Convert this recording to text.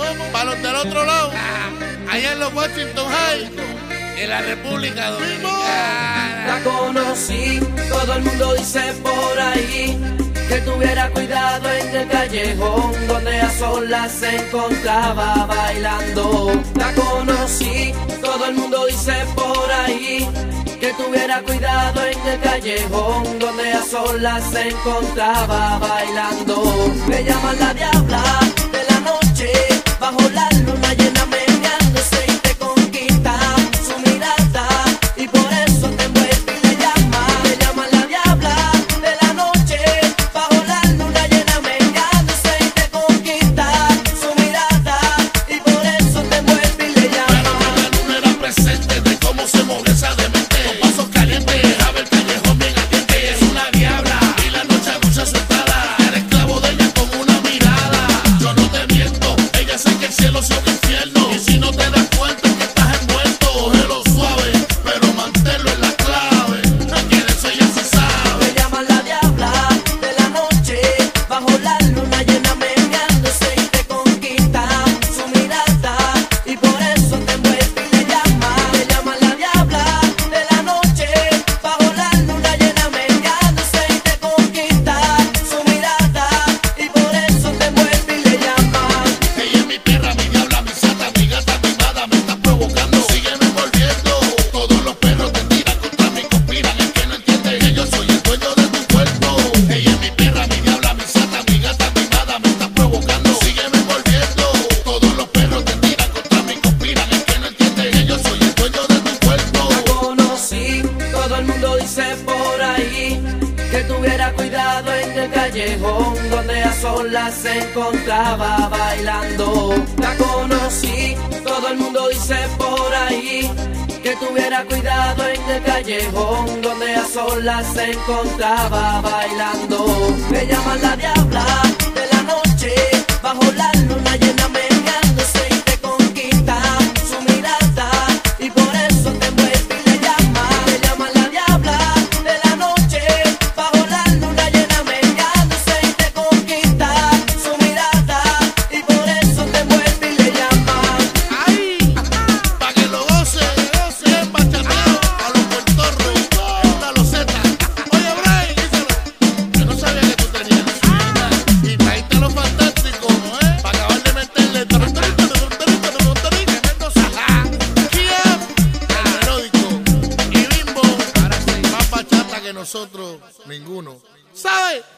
Para los del otro lado, allá en los Washington High, en la República Dominicana. La conocí, todo el mundo dice por ahí que tuviera cuidado en el callejón donde a solas se encontraba bailando. La conocí, todo el mundo dice por ahí que tuviera cuidado en el callejón donde a solas se encontraba bailando. Me llaman la diabla de la noche, bajo la luna llena meneándose y te conquista su mirada y por eso te envuelve y le llama. Me llaman la diabla de la noche, bajo la luna llena meneándose y te conquista su mirada y por eso te envuelve y le llama. Pero la luna era presente de cómo se mueve esa demente, con pasos calientes, a ver callejón bien ardiente. Es una diabla y la noche dulce sentada, eres esclavo de ella con una mirada. Yo no te miento, ella sé que el cielo es un infierno, y si no te das cuenta que estás envuelto, cógelo suave, pero manténlo en la clave, que de eso ella se sabe. Me llaman la diabla de la noche, bajo la luna llena meneándose y te conquista su mirada y por eso te envuelve y le llama. Me llaman la diabla de la noche, bajo la luna llena meneándose y te conquista su mirada y por eso te envuelve y le llama. Ella es mi perra, mi diabla, mi sata, mi gata, mi mada, me está provocando, sígueme envolviendo. Todos los perros te tiran contra mí, conspiran, el que no entiende que yo soy el dueño de tu cuerpo. Ella es mi perra, mi diabla, mi sata, mi gata, mi mada, me está provocando, sígueme envolviendo. Todos los perros te tiran contra mí, conspiran, el que no entiende que yo soy el dueño de tu cuerpo. La conocí, todo el mundo dice por ahí que tuviera cuidado en el callejón donde a solas se encontraba bailando. La conocí, todo el mundo dice por ahí que tuviera cuidado en el callejón donde a solas se encontraba bailando. Me llaman la diabla de la noche, bajo la luna llena meneándose y te conquista su mirada y por eso te envuelve y le llama. Me llaman la diabla de la noche, bajo la luna llena meneándose y te conquista su mirada y por eso te envuelve y le llama. ¡Ay! Pa' que lo goce, bien bachateo, a los puertorros, una loseta. Oye, Bray, yo no sabía que tú tenías y trajiste lo fantástico, pa' acabar de meterle tremendo sajá. Kia, el melódico, y Bimbo, más bachata que nosotros, ninguno. ¿Sabes?